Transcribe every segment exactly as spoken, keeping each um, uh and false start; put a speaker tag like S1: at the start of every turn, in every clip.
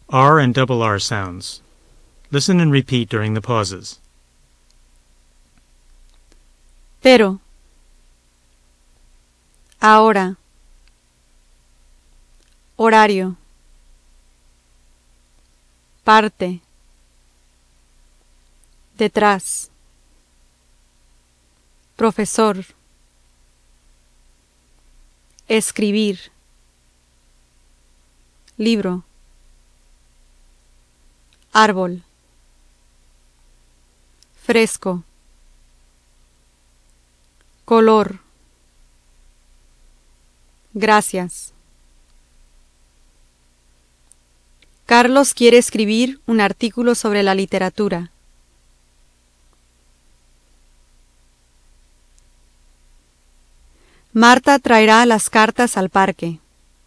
S1: R and double R sounds. Listen and repeat during the pauses.
S2: Pero. Ahora. Horario. Parte. Detrás. Profesor. Escribir. Libro. Árbol. Fresco. Color. Gracias. Carlos quiere escribir un artículo sobre la literatura. Marta traerá las cartas al parque.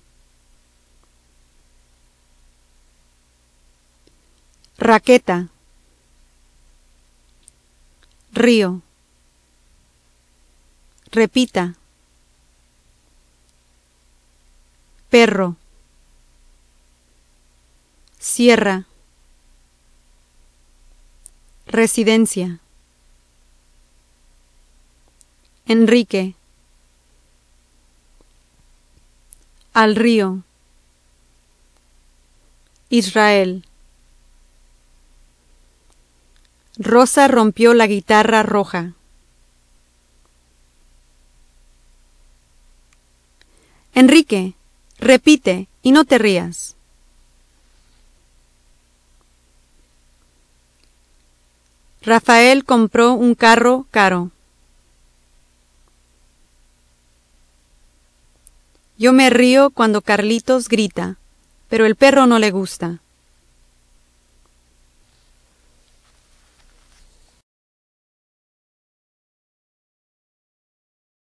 S2: Raqueta. Río. Repita. Perro. Sierra. Residencia. Enrique. Al río. Israel. Rosa rompió la guitarra roja. Enrique, repite y no te rías. Rafael compró un carro caro. Yo me río cuando Carlitos grita, pero el perro no le gusta.